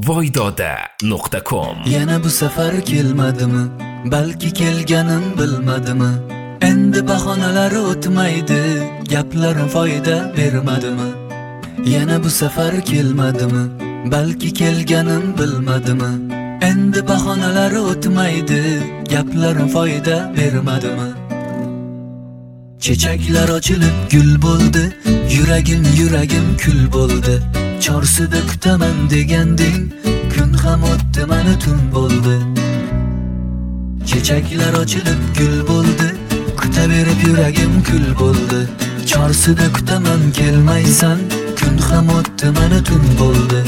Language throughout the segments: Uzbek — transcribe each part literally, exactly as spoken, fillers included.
voydoda nuqta com. Yana bu safar kelmadimi? Balki kelganim bilmadimi? Endi bahonalar o'tmaydi, gaplarim foyda bermadimi? Yana bu safar kelmadimi? Balki kelganim bilmadimi? Endi bahonalar o'tmaydi, gaplarim foyda bermadimi? Chechaklar ochilib gul bo'ldi, yuragim yuragim kul bo'ldi. Chorsida kutaman deganding, kun ham o'tdi mana tun bo'ldi. Chechaklar ochilib gul bo'ldi, kutaverib yuragim kul bo'ldi. Chorsida kutaman kelmaysan, kun ham o'tdi mana tun bo'ldi.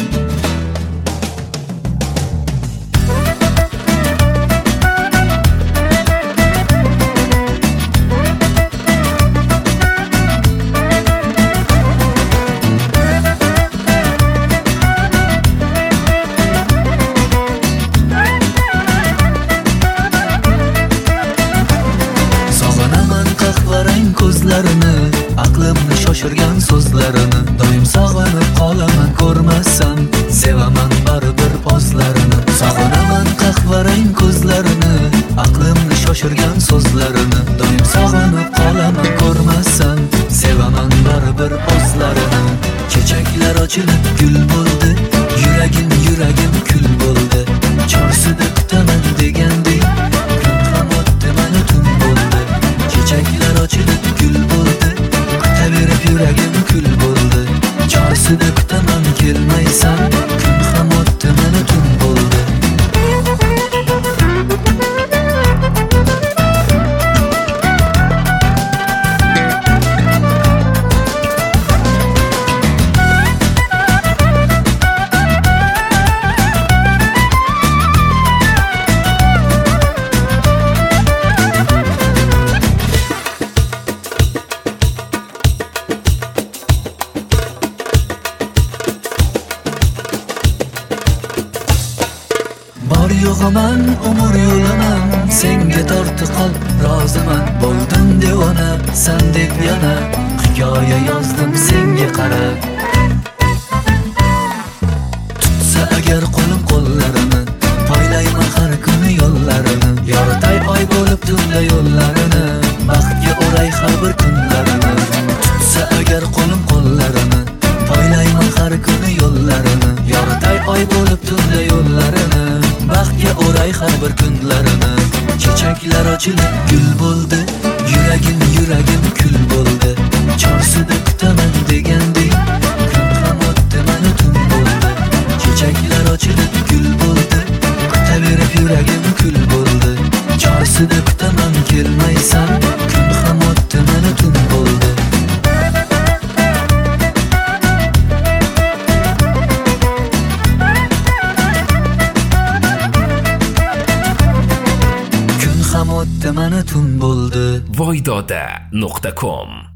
Ko'zlarini, aqlimni shoshirgan so'zlarini, doim sog'inib qolaman ko'rmasam, sevaman baribir pozlarini. Sog'inaman qahvarang ko'zlarini, aqlimni shoshirgan so'zlarini, doim sog'inib qolaman ko'rmasam, sevaman baribir pozlarini. Chechaklar ochilib gul bo'ldi, yuragim yuragim kul bo'ldi. Chorsida kutaman deganding, kun ham o'tdi mana tun bo'ldi. Chechaklar ochilib gul bo'ldi, kutaverib yuragim kul bo'ldi. Chorsida kutaman kelmaysan, kun ham o'tdi mana tun bo'ldi. Bor yo'g'iman, umr yo'laman, senga torti qolib roziman. Bo'ldim devona, sandek yana, hikoya yozdim senga qarab. Tutsa agar qo'lim qo'llarini, poylayman har kuni yo'llarini. Yoritay oy bo'lib tunda yo'llarini, baxtga o'ray har bir kunlarini. Tutsa agar qo'lim qo'llarini, poylayman har kuni yo'llarini. Yoritay oy bo'lib tunda yo'llarini, baxtga o'ray har bir kunlarini. Chechaklar ochilib gul bo'ldi, yuragim yuragim kul bo'ldi. Chorsida kutaman deganding, kun ham o'tdi mana tun bo'ldi. Chechaklar ochilib gul bo'ldi, kutaverib yuragim kul bo'ldi. Chorsida kutaman kelmaysan, kun ham o'tdi mana tun bo'ldi. O'tdi mana tun bo'ldi. voydoda nuqta com